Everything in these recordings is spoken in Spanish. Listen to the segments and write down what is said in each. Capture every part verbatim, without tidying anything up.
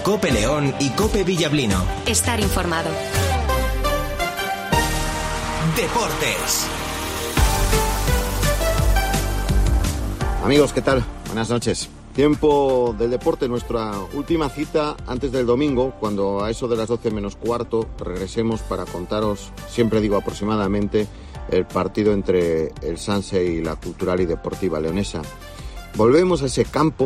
COPE León y COPE Villablino. Estar informado. Deportes. Amigos, ¿qué tal? Buenas noches. Tiempo del deporte, nuestra última cita antes del domingo, cuando a eso de las doce menos cuarto regresemos para contaros, siempre digo aproximadamente, el partido entre el Sanse y la Cultural y Deportiva Leonesa. Volvemos a ese campo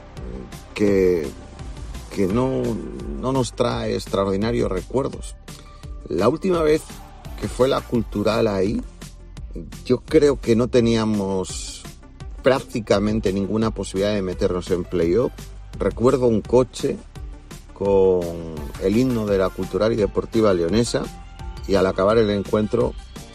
que, que no, no nos trae extraordinarios recuerdos. La última vez que fue la Cultural ahí, yo creo que no teníamos prácticamente ninguna posibilidad de meternos en playoff. Recuerdo un coche con el himno de la Cultural y Deportiva Leonesa y al acabar el encuentro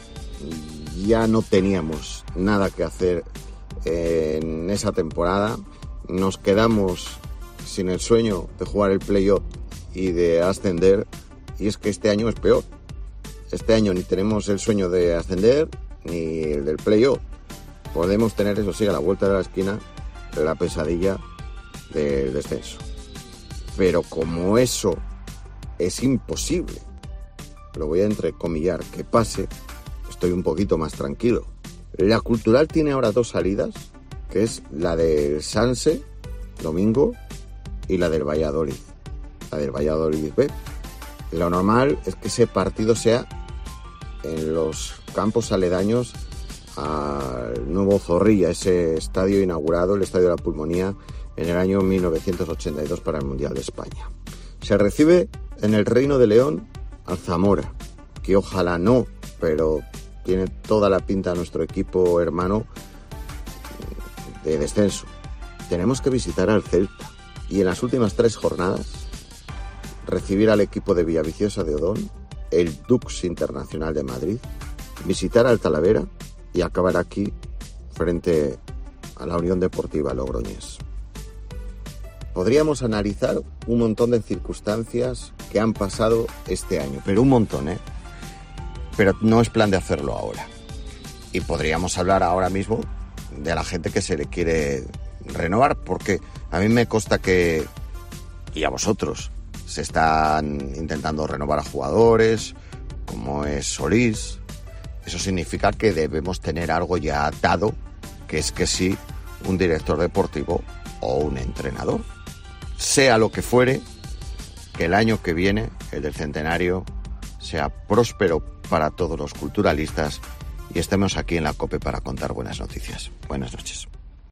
ya no teníamos nada que hacer en esa temporada. Nos quedamos sin el sueño de jugar el playoff y de ascender, y es que este año es peor. Este año ni tenemos el sueño de ascender ni el del playoff. Podemos tener, eso sí, a la vuelta de la esquina, la pesadilla del descenso. Pero como eso es imposible, lo voy a entrecomillar, que pase, estoy un poquito más tranquilo. La Cultural tiene ahora dos salidas, que es la del Sanse, domingo, y la del Valladolid. La del Valladolid B. Lo normal es que ese partido sea en los campos aledaños al nuevo Zorrilla, ese estadio inaugurado, el Estadio de la Pulmonía, en el año mil novecientos ochenta y dos para el Mundial de España. Se recibe en el Reino de León al Zamora, que ojalá no, pero tiene toda la pinta nuestro equipo hermano de descenso. Tenemos que visitar al Celta y en las últimas tres jornadas recibir al equipo de Villaviciosa de Odón, el Dux Internacional de Madrid, visitar al Talavera y acabar aquí frente a la Unión Deportiva Logroñés. Podríamos analizar un montón de circunstancias que han pasado este año, pero un montón, ¿eh? Pero no es plan de hacerlo ahora. Y podríamos hablar ahora mismo de la gente que se le quiere renovar, porque a mí me consta que, y a vosotros, se están intentando renovar a jugadores, como es Solís. Eso significa que debemos tener algo ya dado, que es que sí, un director deportivo o un entrenador. Sea lo que fuere, que el año que viene, el del centenario, sea próspero para todos los culturalistas y estemos aquí en la COPE para contar buenas noticias. Buenas noches.